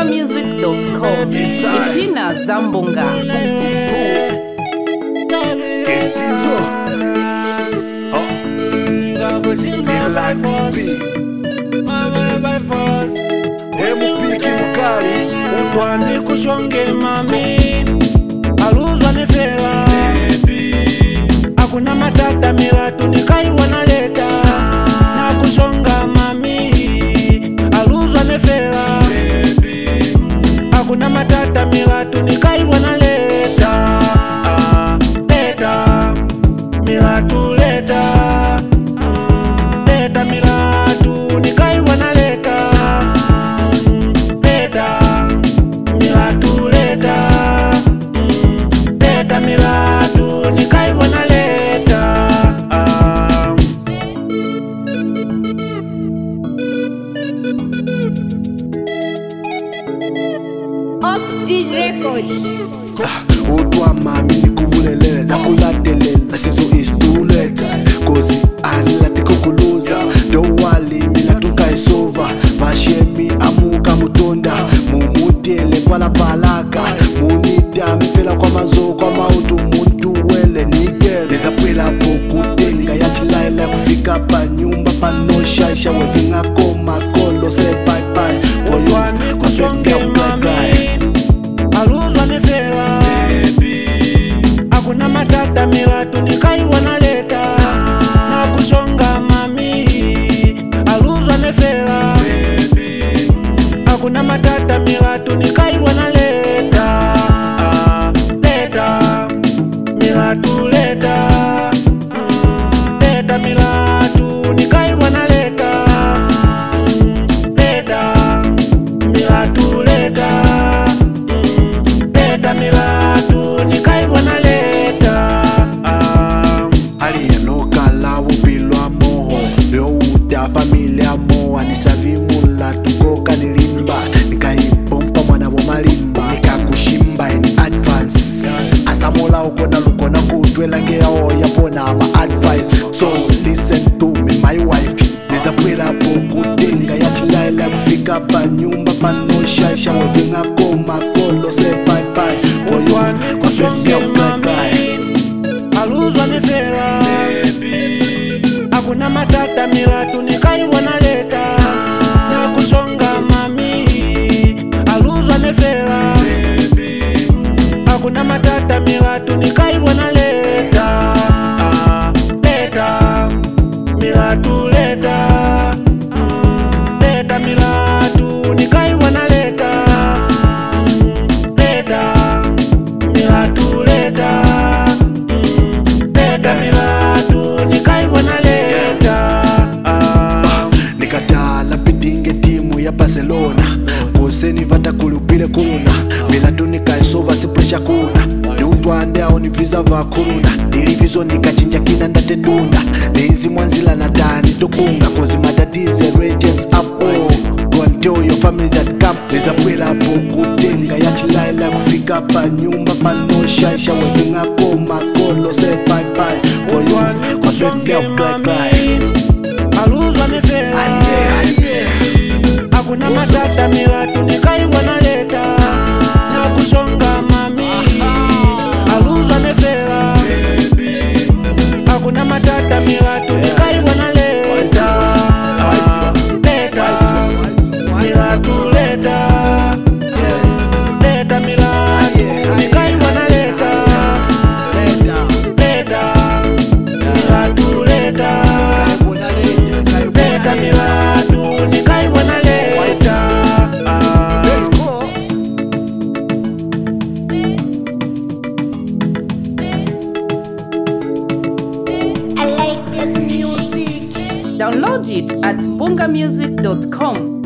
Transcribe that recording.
bungamusic.com. Ipina Zambonga. Kestizo. Relax B. Mupiki mukali Utwani kushonge mami aluzwa nefela hakuna matata milatu nikai wanaleta na kushonga mami aluzwa nefela hakuna matata milatu nikai wanaleta leta milatu leta leta milatu nikai wanaleta milatu leta leta milatu nikai wanaleta Oxygen Records. Utwa mami nikubulele nakuladelela sizo istuleta kozi anilati kukuluza dowali milatu kaisova vashemi amuka mutonda mumutele kwala palaka munita mifela kwa mazo kwa mautu muntu wele nigele lizapwela pokutenga yachilaila kufika pa nyumba panoshaisha wevinga koma kolo se bye bye Utwani kushonge mami aluzwa nefela hakuna matata milatu nikai wanaleta na kushonga mami aluzwa nefela hakuna matata milatu nikai wanaleta leta milatu leta leta milatu nikai wanaleta leta milatu leta leta milatu nikai wanaleta aliyelokala wupilwa moho yowuta familia moa nisavimula tukoka nilimba nikaipompa mwana womalimba nikakushimba in advance asamola ukona lukona kutwelangeao yapona ama advice so listen to me my wife nizapwela pokutenga yachilaila kufika pa nyumba panoshaisha wevinga koma kolo se bye bye Utwani kushonge mami aluzwa nefela hakuna matata milatu nikai wanaleta na kushonga mami aluzwa nefela hakuna matata milatu nikai wanaleta leta milatu leta leta milatu nikai wanaleta leta milatu leta leta milatu nikai wanaleta nikatala pidinge timu ya Barcelona koseni vata kulupile kuna milatu nikaisova sipresha kuna niutwande ao niviza va kuruna nilivizo nikachinja kina ndatetunda nizi mwanzila na dani tokunga kozi madadize radiance up go and tell your family that come nizapwela pokutenga yachilaila kufika pa nyumba panoshaisha wevinga koma kolo se bye bye Utwani kushonge mami aluzwa nefela hakuna matata milatu nikai wanaleta na kushonga mami aluzwa nefela hakuna matata milatu nikai wanaleta leta milatu leta leta milatu nikai wanaleta leta milatu leta leta milatu nikai wanaleta I like this music. Download it at bungamusic.com.